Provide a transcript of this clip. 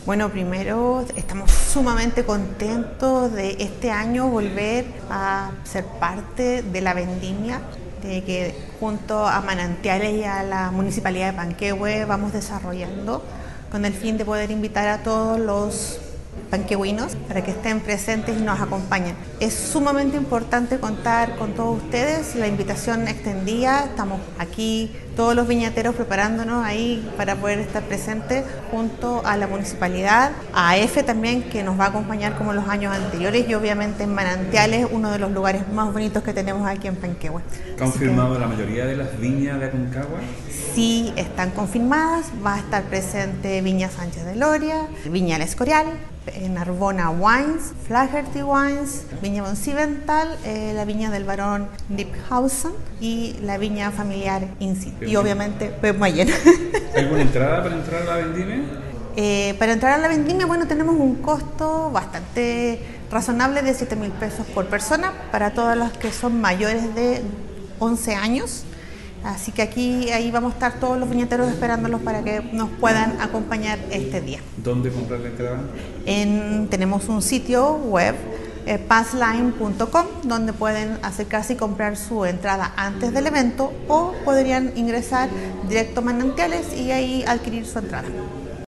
Bueno, primero estamos sumamente contentos de este año volver a ser parte de la vendimia de que junto a Manantiales y a la Municipalidad de Panquehue vamos desarrollando con el fin de poder invitar a todos los panquehuinos para que estén presentes y nos acompañen. Es sumamente importante contar con todos ustedes, la invitación extendida, estamos aquí todos los viñateros preparándonos ahí para poder estar presentes junto a la municipalidad, a AF también que nos va a acompañar como los años anteriores y obviamente en Manantiales, uno de los lugares más bonitos que tenemos aquí en Panquehue. ¿Confirmado la mayoría de las viñas de Aconcagua? Sí, están confirmadas, va a estar presente Viña Sánchez de Loria, Viña El Escorial, Narbona Wines, Flaherty Wines, Viña Moncidental, la viña del barón Dipphausen y la viña familiar Insit. Y obviamente Pep Mayen. ¿Alguna entrada para entrar a la vendimia? Para entrar a la vendimia, bueno, tenemos un costo bastante razonable de 7.000 pesos por persona para todos los que son mayores de 11 años. Así que ahí vamos a estar todos los viñateros esperándolos para que nos puedan acompañar este día. ¿Dónde comprar la entrada? Tenemos un sitio web, passline.com, donde pueden acercarse y comprar su entrada antes del evento o podrían ingresar directo a Manantiales y ahí adquirir su entrada.